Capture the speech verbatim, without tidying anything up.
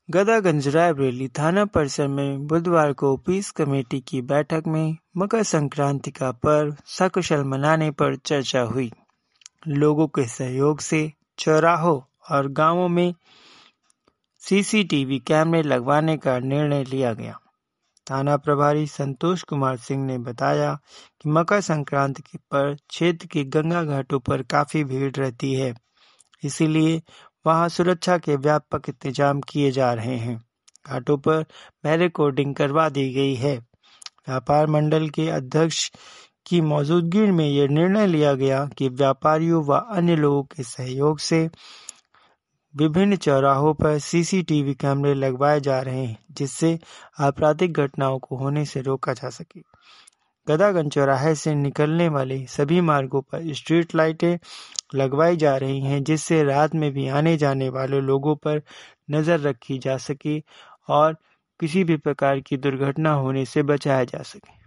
गदागंज रायबरेली थाना परिसर में बुधवार को पीस कमेटी की बैठक में मकर संक्रांति का पर्व सकुशल मनाने पर चर्चा हुई। लोगों के सहयोग से चौराहों और गांवों में सीसीटीवी कैमरे लगवाने का निर्णय लिया गया। थाना प्रभारी संतोष कुमार सिंह ने बताया कि मकर संक्रांति पर क्षेत्र के गंगा घाटों पर काफी भीड़ रहती है, इसीलिए वहां सुरक्षा के व्यापक इंतजाम किए जा रहे हैं। घाटों पर बैरिकेडिंग करवा दी गई है। व्यापार मंडल के अध्यक्ष की मौजूदगी में यह निर्णय लिया गया कि व्यापारियों व अन्य लोगों के सहयोग से विभिन्न चौराहों पर सीसीटीवी कैमरे लगवाए जा रहे हैं, जिससे आपराधिक घटनाओं को होने से रोका जा सके। गदागंज चौराहे से निकलने वाले सभी मार्गों पर स्ट्रीट लाइटें लगवाई जा रही हैं, जिससे रात में भी आने जाने वाले लोगों पर नजर रखी जा सके और किसी भी प्रकार की दुर्घटना होने से बचाया जा सके।